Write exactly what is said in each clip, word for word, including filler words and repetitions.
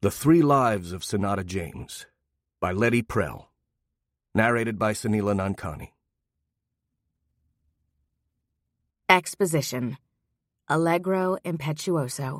The Three Lives of Sonata James by Letty Prell. Narrated by Sunila Nankani. Exposition. Allegro impetuoso.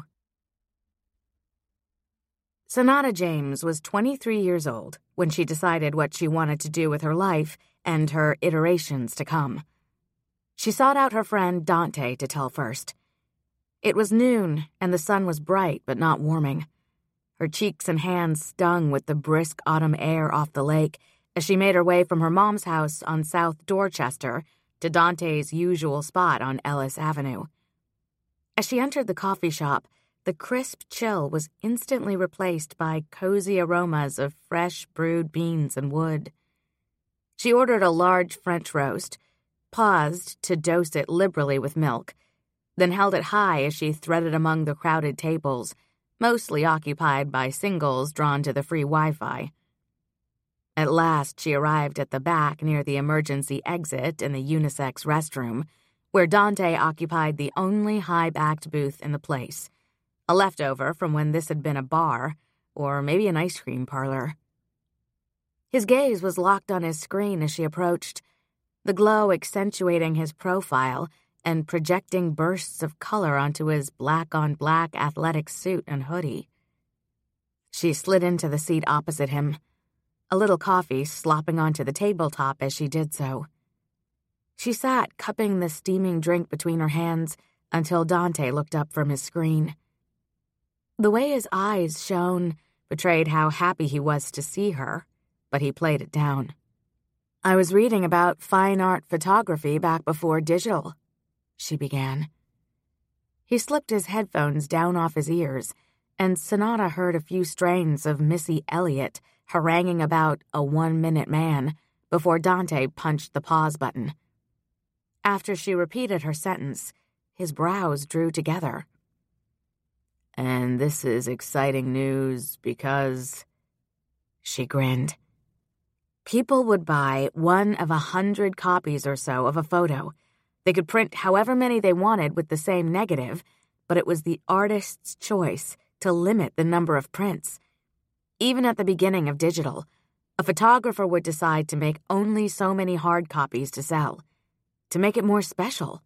Sonata James was twenty-three years old when she decided what she wanted to do with her life and her iterations to come. She sought out her friend Dante to tell first. It was noon, and the sun was bright but not warming. Her cheeks and hands stung with the brisk autumn air off the lake as she made her way from her mom's house on South Dorchester to Dante's usual spot on Ellis Avenue. As she entered the coffee shop, the crisp chill was instantly replaced by cozy aromas of fresh brewed beans and wood. She ordered a large French roast, paused to dose it liberally with milk, then held it high as she threaded among the crowded tables, mostly occupied by singles drawn to the free Wi-Fi. At last, she arrived at the back near the emergency exit in the unisex restroom, where Dante occupied the only high-backed booth in the place, a leftover from when this had been a bar, or maybe an ice cream parlor. His gaze was locked on his screen as she approached, the glow accentuating his profile and projecting bursts of color onto his black-on-black athletic suit and hoodie. She slid into the seat opposite him, a little coffee slopping onto the tabletop as she did so. She sat, cupping the steaming drink between her hands until Dante looked up from his screen. The way his eyes shone betrayed how happy he was to see her, but he played it down. "I was reading about fine art photography back before digital," she began. He slipped his headphones down off his ears, and Sonata heard a few strains of Missy Elliott haranguing about a one-minute man before Dante punched the pause button. After she repeated her sentence, his brows drew together. "And this is exciting news because..." She grinned. People would buy one of a hundred copies or so of a photo. They could print however many they wanted with the same negative, but it was the artist's choice to limit the number of prints. Even at the beginning of digital, a photographer would decide to make only so many hard copies to sell, to make it more special.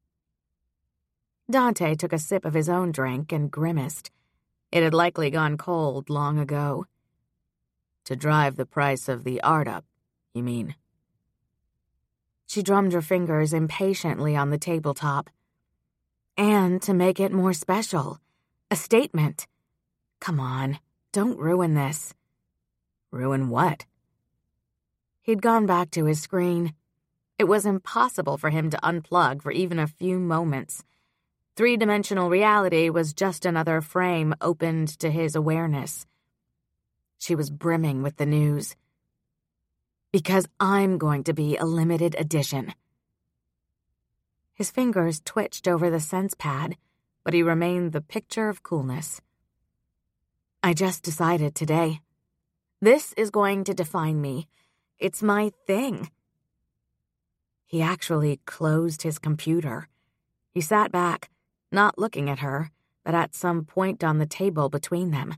Dante took a sip of his own drink and grimaced. It had likely gone cold long ago. "To drive the price of the art up, you mean?" She drummed her fingers impatiently on the tabletop. "And to make it more special. A statement. Come on, don't ruin this." "Ruin what?" He'd gone back to his screen. It was impossible for him to unplug for even a few moments. Three-dimensional reality was just another frame opened to his awareness. She was brimming with the news. "Because I'm going to be a limited edition." His fingers twitched over the sense pad, but he remained the picture of coolness. "I just decided today. This is going to define me. It's my thing." He actually closed his computer. He sat back, not looking at her, but at some point on the table between them.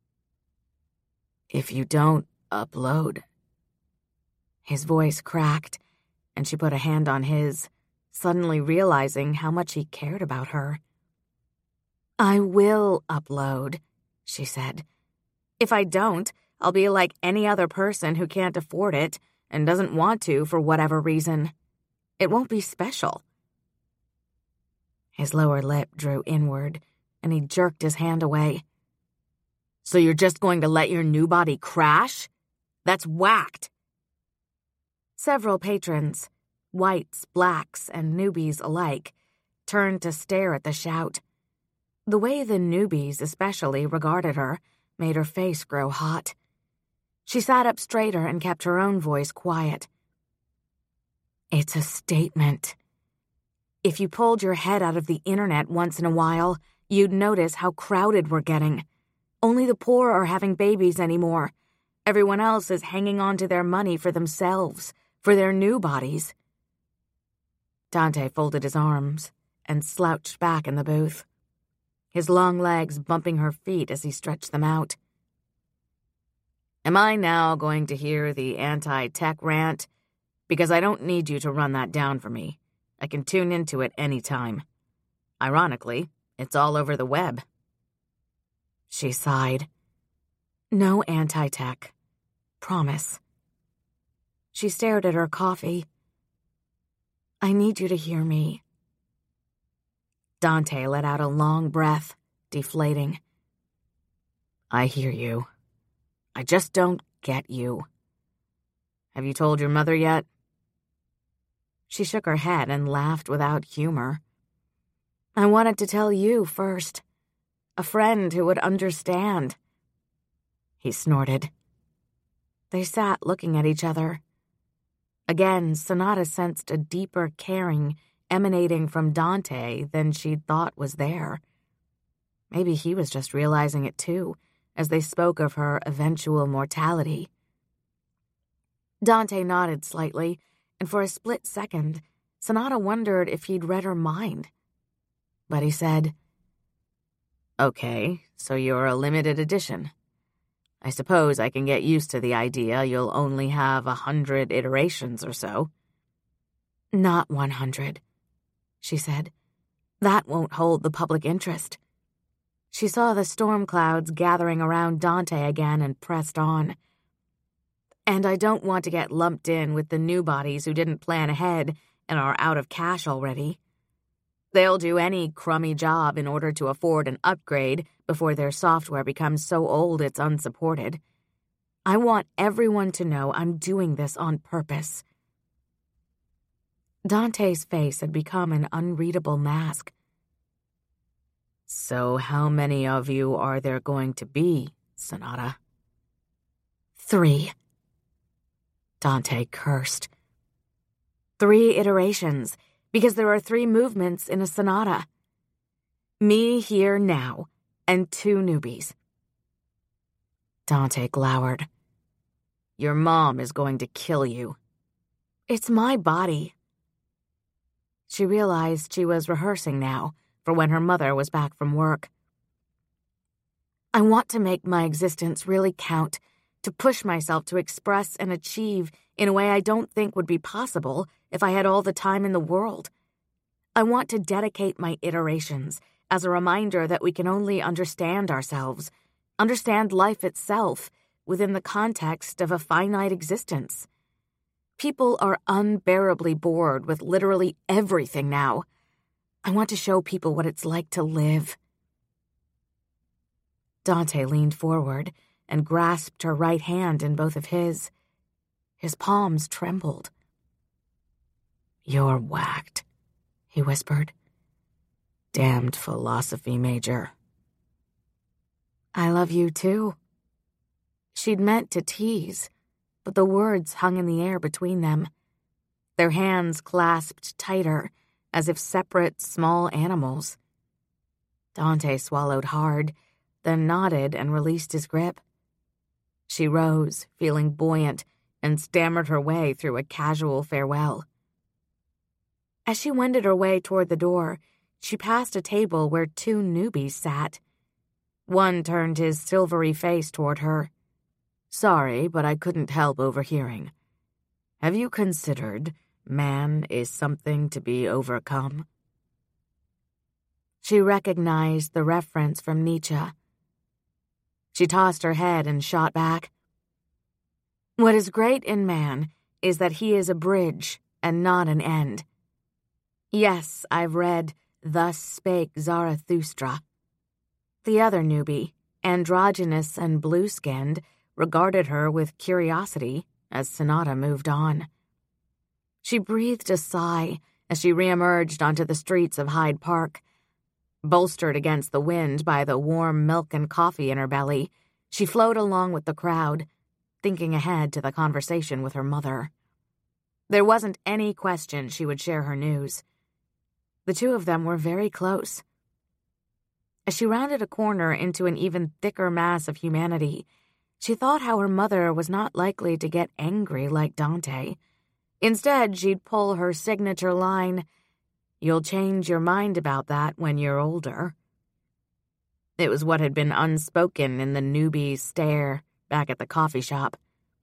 "If you don't upload..." His voice cracked, and she put a hand on his, suddenly realizing how much he cared about her. "I will upload," she said. "If I don't, I'll be like any other person who can't afford it and doesn't want to for whatever reason. It won't be special." His lower lip drew inward, and he jerked his hand away. "So you're just going to let your new body crash? That's whacked." Several patrons, whites, blacks, and newbies alike, turned to stare at the shout. The way the newbies especially regarded her made her face grow hot. She sat up straighter and kept her own voice quiet. "It's a statement. If you pulled your head out of the internet once in a while, you'd notice how crowded we're getting. Only the poor are having babies anymore. Everyone else is hanging on to their money for themselves, for their new bodies." Dante folded his arms and slouched back in the booth, his long legs bumping her feet as he stretched them out. Am I now going to hear the anti-tech rant? Because I don't need you to run that down for me. I can tune into it any time. Ironically, it's all over the web. She sighed. No anti-tech. Promise. She stared at her coffee. I need you to hear me. Dante let out a long breath, deflating. I hear you. I just don't get you. Have you told your mother yet? She shook her head and laughed without humor. I wanted to tell you first. A friend who would understand. He snorted. They sat looking at each other. Again, Sonata sensed a deeper caring emanating from Dante than she'd thought was there. Maybe he was just realizing it too, as they spoke of her eventual mortality. Dante nodded slightly, and for a split second, Sonata wondered if he'd read her mind. But he said, Okay, so you're a limited edition. I suppose I can get used to the idea you'll only have a hundred iterations or so. Not one hundred, she said. That won't hold the public interest. She saw the storm clouds gathering around Dante again and pressed on. And I don't want to get lumped in with the new bodies who didn't plan ahead and are out of cash already. They'll do any crummy job in order to afford an upgrade before their software becomes so old it's unsupported. I want everyone to know I'm doing this on purpose. Dante's face had become an unreadable mask. So how many of you are there going to be, Sonata? Three. Dante cursed. Three iterations, because there are three movements in a sonata. Me here now, and two newbies. Dante glowered. Your mom is going to kill you. It's my body. She realized she was rehearsing now for when her mother was back from work. I want to make my existence really count, to push myself to express and achieve in a way I don't think would be possible if I had all the time in the world. I want to dedicate my iterations as a reminder that we can only understand ourselves, understand life itself, within the context of a finite existence. People are unbearably bored with literally everything now. I want to show people what it's like to live. Dante leaned forward and grasped her right hand in both of his. His palms trembled. You're whacked, he whispered. Damned philosophy major. I love you too. She'd meant to tease, but the words hung in the air between them. Their hands clasped tighter, as if separate small animals. Dante swallowed hard, then nodded and released his grip. She rose, feeling buoyant, and stammered her way through a casual farewell. As she wended her way toward the door, she passed a table where two newbies sat. One turned his silvery face toward her. Sorry, but I couldn't help overhearing. Have you considered man is something to be overcome? She recognized the reference from Nietzsche. She tossed her head and shot back. What is great in man is that he is a bridge and not an end. Yes, I've read Thus Spake Zarathustra. The other newbie, androgynous and blue-skinned, regarded her with curiosity as Sonata moved on. She breathed a sigh as she reemerged onto the streets of Hyde Park. Bolstered against the wind by the warm milk and coffee in her belly, she flowed along with the crowd, thinking ahead to the conversation with her mother. There wasn't any question she would share her news. The two of them were very close. As she rounded a corner into an even thicker mass of humanity, she thought how her mother was not likely to get angry like Dante. Instead, she'd pull her signature line, "You'll change your mind about that when you're older." It was what had been unspoken in the newbie's stare, back at the coffee shop.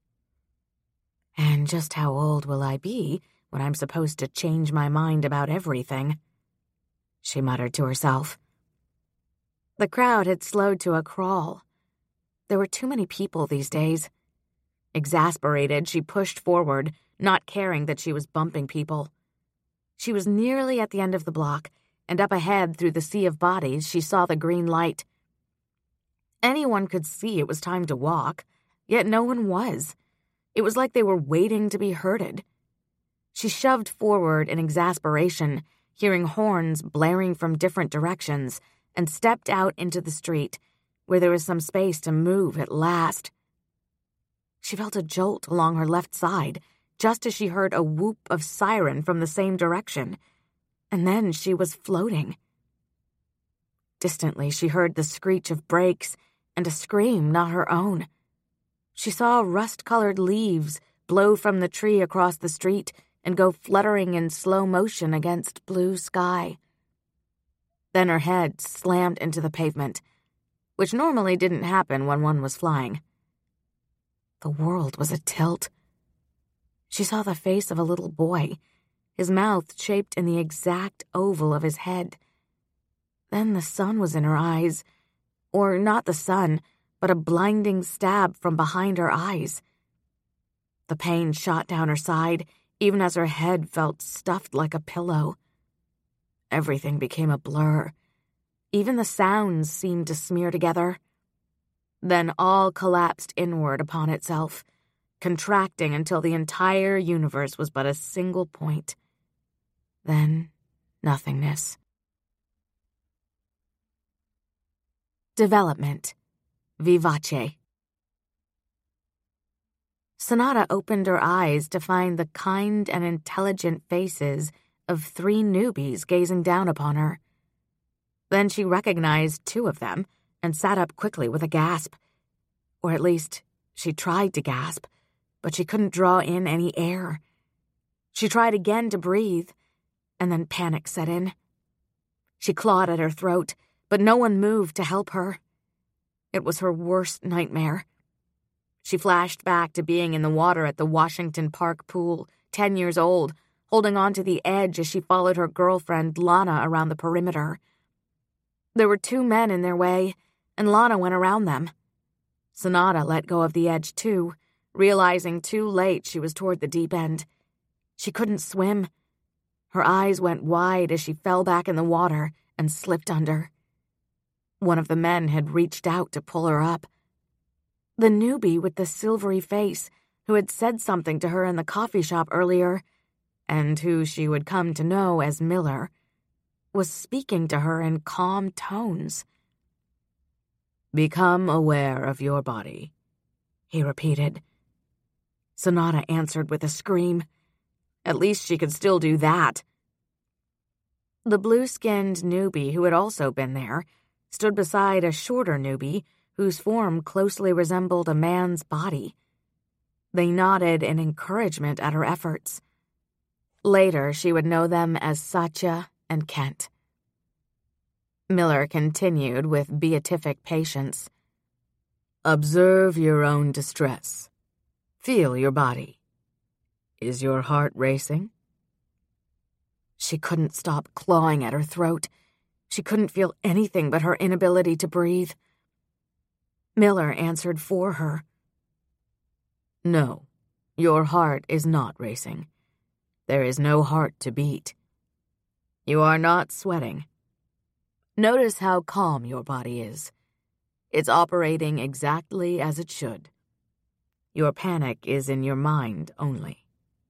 And just how old will I be when I'm supposed to change my mind about everything? She muttered to herself. The crowd had slowed to a crawl. There were too many people these days. Exasperated, she pushed forward, not caring that she was bumping people. She was nearly at the end of the block, and up ahead through the sea of bodies she saw the green light. Anyone could see it was time to walk, yet no one was. It was like they were waiting to be herded. She shoved forward in exasperation, hearing horns blaring from different directions, and stepped out into the street, where there was some space to move at last. She felt a jolt along her left side, just as she heard a whoop of siren from the same direction, and then she was floating. Distantly, she heard the screech of brakes and a scream not her own. She saw rust-colored leaves blow from the tree across the street and go fluttering in slow motion against blue sky. Then her head slammed into the pavement, which normally didn't happen when one was flying. The world was a tilt. She saw the face of a little boy, his mouth shaped in the exact oval of his head. Then the sun was in her eyes, or not the sun, but a blinding stab from behind her eyes. The pain shot down her side, even as her head felt stuffed like a pillow. Everything became a blur. Even the sounds seemed to smear together. Then all collapsed inward upon itself, contracting until the entire universe was but a single point. Then nothingness. Development. Vivace. Sonata opened her eyes to find the kind and intelligent faces of three newbies gazing down upon her. Then she recognized two of them and sat up quickly with a gasp. Or at least, she tried to gasp, but she couldn't draw in any air. She tried again to breathe, and then panic set in. She clawed at her throat, but no one moved to help her. It was her worst nightmare. She flashed back to being in the water at the Washington Park pool, ten years old, holding on to the edge as she followed her girlfriend Lana around the perimeter. There were two men in their way, and Lana went around them. Sonata let go of the edge too, realizing too late she was toward the deep end. She couldn't swim. Her eyes went wide as she fell back in the water and slipped under. One of the men had reached out to pull her up. The newbie with the silvery face, who had said something to her in the coffee shop earlier, and who she would come to know as Miller, was speaking to her in calm tones. "Become aware of your body," he repeated. Sonata answered with a scream. At least she could still do that. The blue-skinned newbie who had also been there stood beside a shorter newbie whose form closely resembled a man's body. They nodded in encouragement at her efforts. Later, she would know them as Satya and Kent. Miller continued with beatific patience. "Observe your own distress. Feel your body. Is your heart racing?" She couldn't stop clawing at her throat. She couldn't feel anything but her inability to breathe. Miller answered for her. "No, your heart is not racing. There is no heart to beat. You are not sweating. Notice how calm your body is. It's operating exactly as it should. Your panic is in your mind only."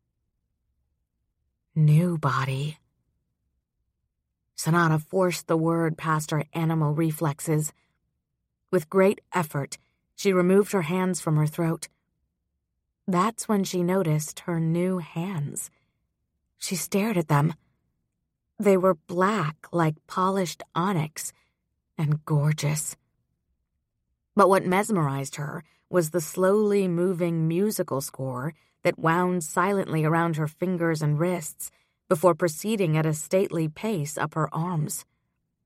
New body. Sonata forced the word past her animal reflexes. With great effort, she removed her hands from her throat. That's when she noticed her new hands. She stared at them. They were black like polished onyx, and gorgeous. But what mesmerized her was the slowly moving musical score that wound silently around her fingers and wrists before proceeding at a stately pace up her arms.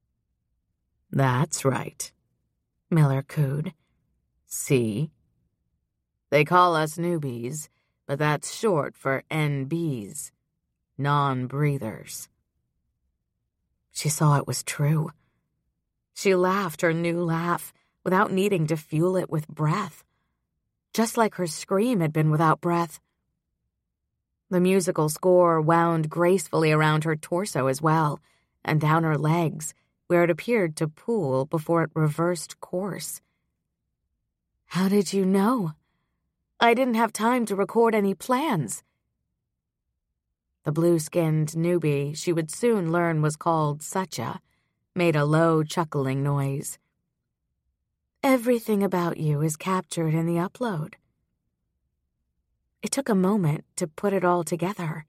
"That's right," Miller cooed. "See? They call us newbies, but that's short for N Bs, non-breathers. She saw it was true. She laughed her new laugh without needing to fuel it with breath, just like her scream had been without breath. The musical score wound gracefully around her torso as well, and down her legs, where it appeared to pool before it reversed course. How did you know? I didn't have time to record any plans. The blue-skinned newbie she would soon learn was called Satya made a low chuckling noise. Everything about you is captured in the upload. It took a moment to put it all together.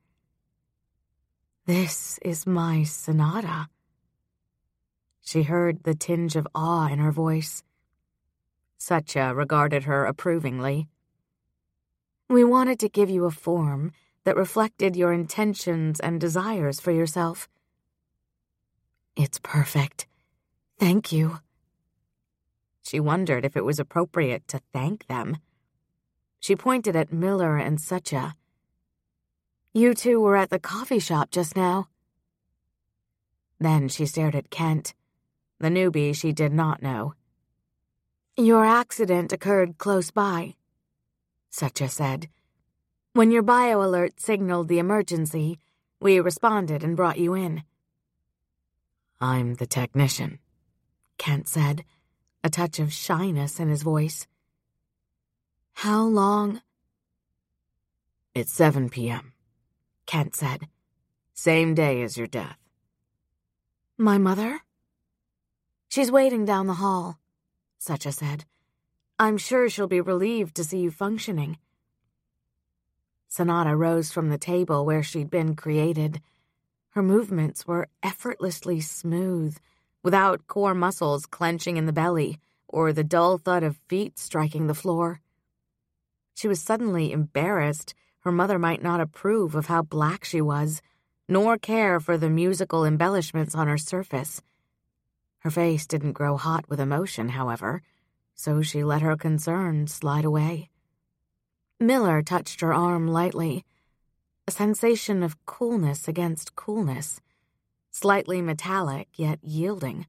This is my sonata. She heard the tinge of awe in her voice. Satya regarded her approvingly. We wanted to give you a form that reflected your intentions and desires for yourself. It's perfect. Thank you. She wondered if it was appropriate to thank them. She pointed at Miller and Satya. You two were at the coffee shop just now. Then she stared at Kent, the newbie she did not know. Your accident occurred close by, Satya said. When your bio-alert signaled the emergency, we responded and brought you in. I'm the technician, Kent said, a touch of shyness in his voice. How long? It's seven p.m., Kent said. Same day as your death. My mother? She's waiting down the hall, Satya said. I'm sure she'll be relieved to see you functioning. Sonata rose from the table where she'd been created. Her movements were effortlessly smooth, without core muscles clenching in the belly or the dull thud of feet striking the floor. She was suddenly embarrassed her mother might not approve of how black she was, nor care for the musical embellishments on her surface. Her face didn't grow hot with emotion, however, so she let her concern slide away. Miller touched her arm lightly, a sensation of coolness against coolness, slightly metallic yet yielding.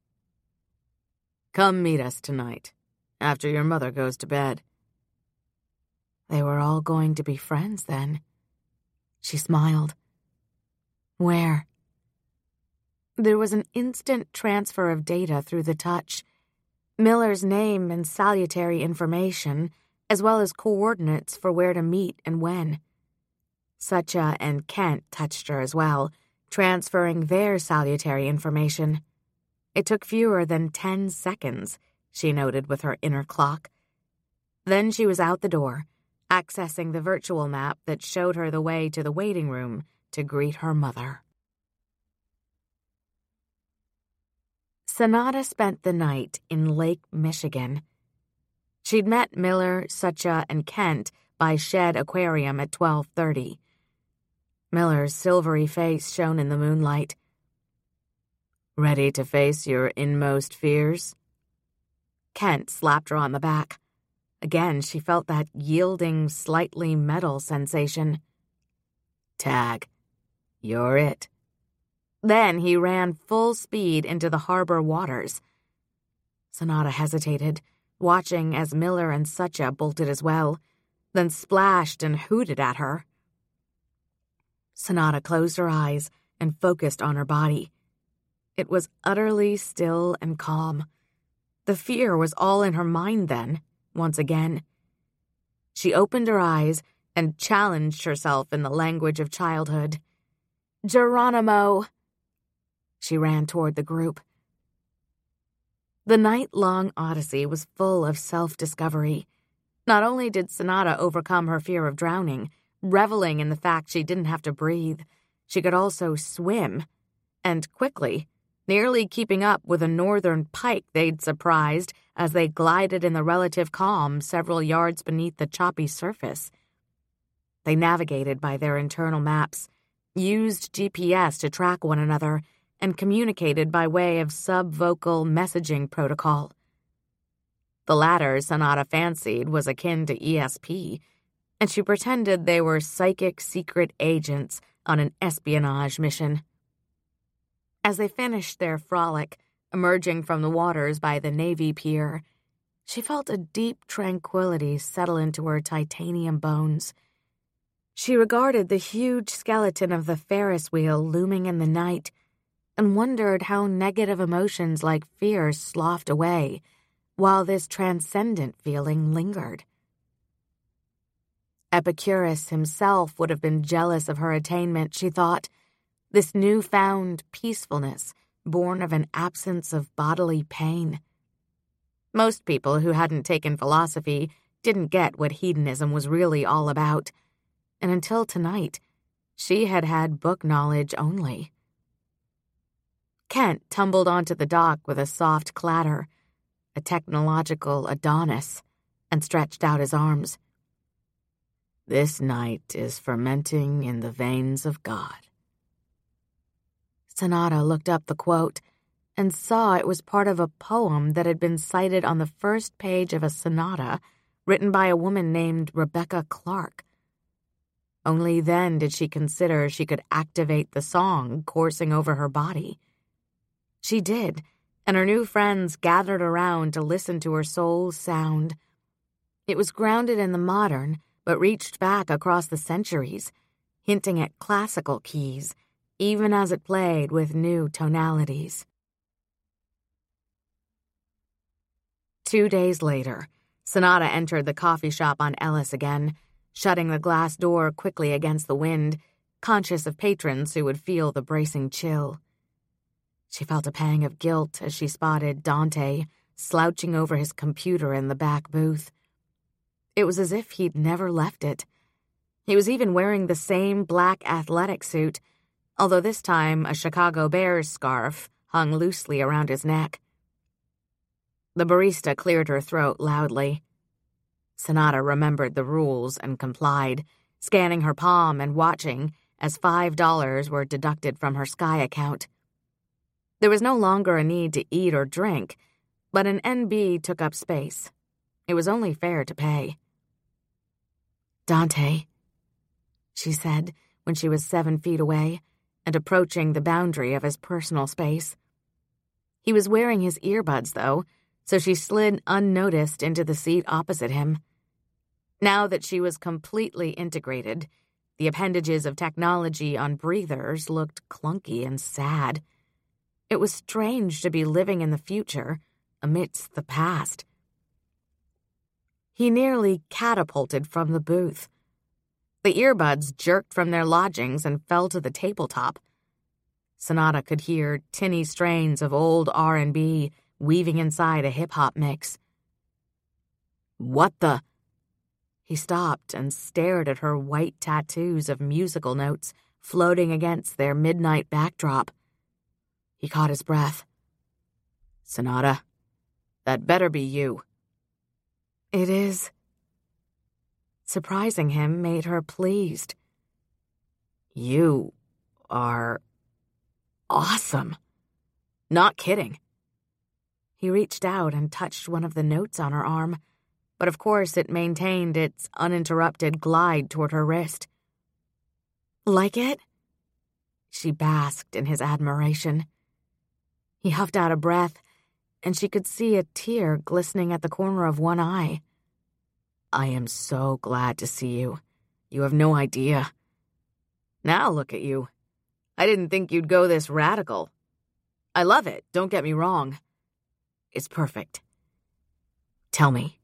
Come meet us tonight, after your mother goes to bed. They were all going to be friends then. She smiled. Where? There was an instant transfer of data through the touch. Miller's name and salutary information, as well as coordinates for where to meet and when. Satya and Kent touched her as well, transferring their salutary information. It took fewer than ten seconds, she noted with her inner clock. Then she was out the door, accessing the virtual map that showed her the way to the waiting room to greet her mother. Sonata spent the night in Lake Michigan. She'd met Miller, Satya, and Kent by Shed Aquarium at twelve thirty. Miller's silvery face shone in the moonlight. Ready to face your inmost fears? Kent slapped her on the back. Again, she felt that yielding, slightly metal sensation. Tag, you're it. Then he ran full speed into the harbor waters. Sonata hesitated, watching as Miller and Satya bolted as well, then splashed and hooted at her. Sonata closed her eyes and focused on her body. It was utterly still and calm. The fear was all in her mind then, once again. She opened her eyes and challenged herself in the language of childhood. Geronimo! She ran toward the group. The night-long odyssey was full of self-discovery. Not only did Sonata overcome her fear of drowning, reveling in the fact she didn't have to breathe, she could also swim, and quickly, nearly keeping up with a northern pike they'd surprised as they glided in the relative calm several yards beneath the choppy surface. They navigated by their internal maps, used G P S to track one another, and communicated by way of sub-vocal messaging protocol. The latter Sonata fancied was akin to E S P, and she pretended they were psychic secret agents on an espionage mission. As they finished their frolic, emerging from the waters by the Navy pier, she felt a deep tranquility settle into her titanium bones. She regarded the huge skeleton of the Ferris wheel looming in the night and wondered how negative emotions like fear sloughed away while this transcendent feeling lingered. Epicurus himself would have been jealous of her attainment, she thought, this newfound peacefulness born of an absence of bodily pain. Most people who hadn't taken philosophy didn't get what hedonism was really all about, and until tonight, she had had book knowledge only. Kent tumbled onto the dock with a soft clatter, a technological Adonis, and stretched out his arms. This night is fermenting in the veins of God. Sonata looked up the quote and saw it was part of a poem that had been cited on the first page of a sonata written by a woman named Rebecca Clark. Only then did she consider she could activate the song coursing over her body. She did, and her new friends gathered around to listen to her soul's sound. It was grounded in the modern, but reached back across the centuries, hinting at classical keys, even as it played with new tonalities. Two days later, Sonata entered the coffee shop on Ellis again, shutting the glass door quickly against the wind, conscious of patrons who would feel the bracing chill. She felt a pang of guilt as she spotted Dante slouching over his computer in the back booth. It was as if he'd never left it. He was even wearing the same black athletic suit, although this time a Chicago Bears scarf hung loosely around his neck. The barista cleared her throat loudly. Sonata remembered the rules and complied, scanning her palm and watching as five dollars were deducted from her Sky account. There was no longer a need to eat or drink, but an N B took up space. It was only fair to pay. Dante, she said when she was seven feet away and approaching the boundary of his personal space. He was wearing his earbuds, though, so she slid unnoticed into the seat opposite him. Now that she was completely integrated, the appendages of technology on breathers looked clunky and sad. It was strange to be living in the future amidst the past. He nearly catapulted from the booth. The earbuds jerked from their lodgings and fell to the tabletop. Sonata could hear tinny strains of old R and B weaving inside a hip-hop mix. What the? He stopped and stared at her white tattoos of musical notes floating against their midnight backdrop. He caught his breath. Sonata, that better be you. It is. Surprising him made her pleased. You are awesome. Not kidding. He reached out and touched one of the notes on her arm, but of course it maintained its uninterrupted glide toward her wrist. Like it? She basked in his admiration. He huffed out a breath, and she could see a tear glistening at the corner of one eye. I am so glad to see you. You have no idea. Now look at you. I didn't think you'd go this radical. I love it, don't get me wrong. It's perfect. Tell me.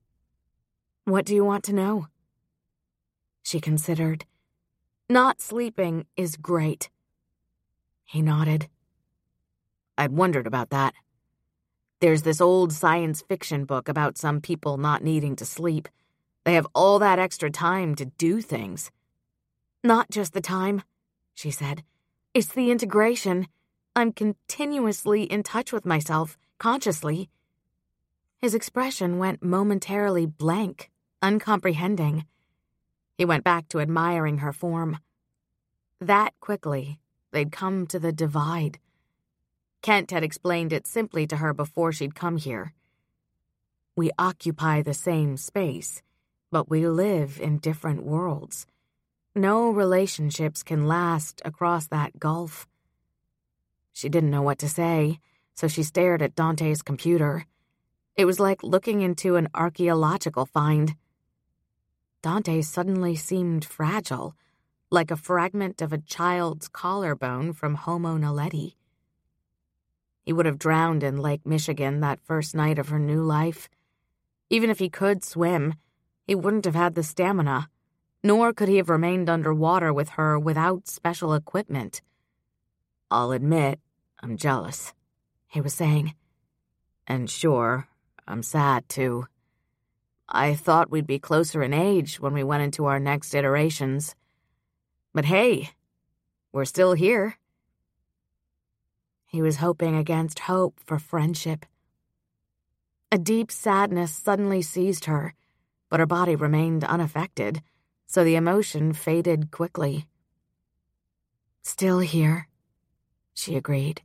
What do you want to know? She considered. Not sleeping is great. He nodded. I'd wondered about that. There's this old science fiction book about some people not needing to sleep. They have all that extra time to do things. Not just the time, she said. It's the integration. I'm continuously in touch with myself, consciously. His expression went momentarily blank, uncomprehending. He went back to admiring her form. That quickly, they'd come to the divide. Kent had explained it simply to her before she'd come here. We occupy the same space, but we live in different worlds. No relationships can last across that gulf. She didn't know what to say, so she stared at Dante's computer. It was like looking into an archaeological find. Dante suddenly seemed fragile, like a fragment of a child's collarbone from Homo naledi. He would have drowned in Lake Michigan that first night of her new life. Even if he could swim, he wouldn't have had the stamina, nor could he have remained underwater with her without special equipment. "I'll admit, I'm jealous," he was saying. "And sure, I'm sad, too. I thought we'd be closer in age when we went into our next iterations. But hey, we're still here." He was hoping against hope for friendship. A deep sadness suddenly seized her, but her body remained unaffected, so the emotion faded quickly. "Still here," she agreed.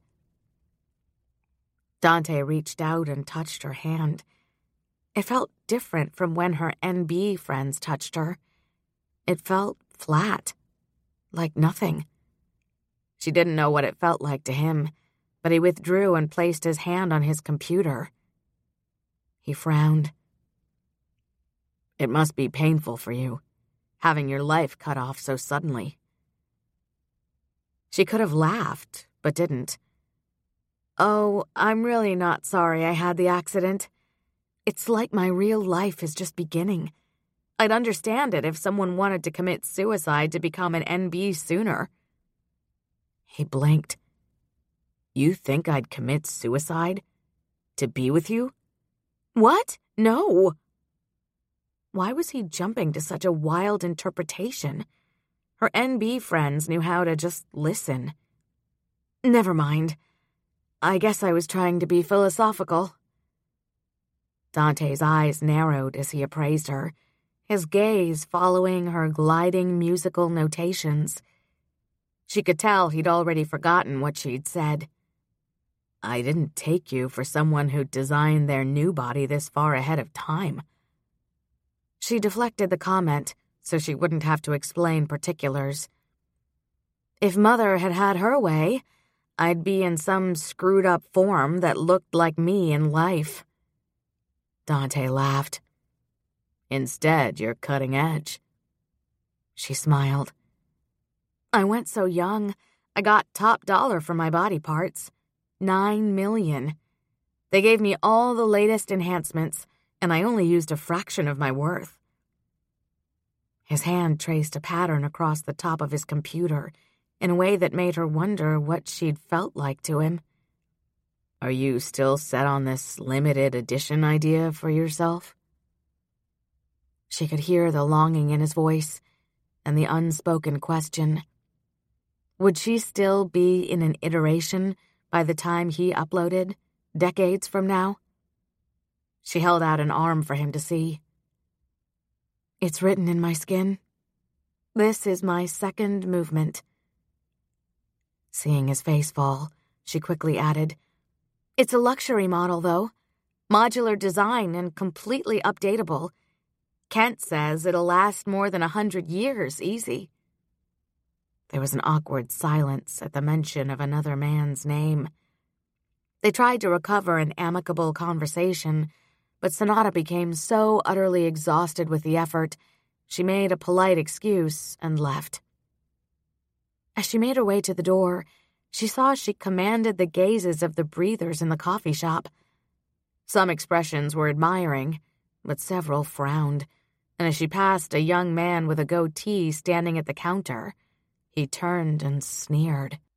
Dante reached out and touched her hand. It felt different from when her N B friends touched her. It felt flat, like nothing. She didn't know what it felt like to him, but he withdrew and placed his hand on his computer. He frowned. "It must be painful for you, having your life cut off so suddenly." She could have laughed, but didn't. "Oh, I'm really not sorry I had the accident. It's like my real life is just beginning. I'd understand it if someone wanted to commit suicide to become an N B sooner." He blinked. "You think I'd commit suicide? To be with you?" "What? No." Why was he jumping to such a wild interpretation? Her N B friends knew how to just listen. "Never mind. I guess I was trying to be philosophical." Dante's eyes narrowed as he appraised her, his gaze following her gliding musical notations. She could tell he'd already forgotten what she'd said. "I didn't take you for someone who'd designed their new body this far ahead of time." She deflected the comment so she wouldn't have to explain particulars. "If Mother had had her way, I'd be in some screwed-up form that looked like me in life." Dante laughed. "Instead, you're cutting edge." She smiled. "I went so young, I got top dollar for my body parts. Nine million. They gave me all the latest enhancements, and I only used a fraction of my worth." His hand traced a pattern across the top of his computer in a way that made her wonder what she'd felt like to him. "Are you still set on this limited edition idea for yourself?" She could hear the longing in his voice and the unspoken question. Would she still be in an iteration by the time he uploaded, decades from now? She held out an arm for him to see. "It's written in my skin. This is my second movement." Seeing his face fall, she quickly added, "It's a luxury model, though. Modular design and completely updatable. Kent says it'll last more than a hundred years, easy." There was an awkward silence at the mention of another man's name. They tried to recover an amicable conversation, but Sonata became so utterly exhausted with the effort, she made a polite excuse and left. As she made her way to the door, she saw she commanded the gazes of the breathers in the coffee shop. Some expressions were admiring, but several frowned, and as she passed a young man with a goatee standing at the counter, he turned and sneered.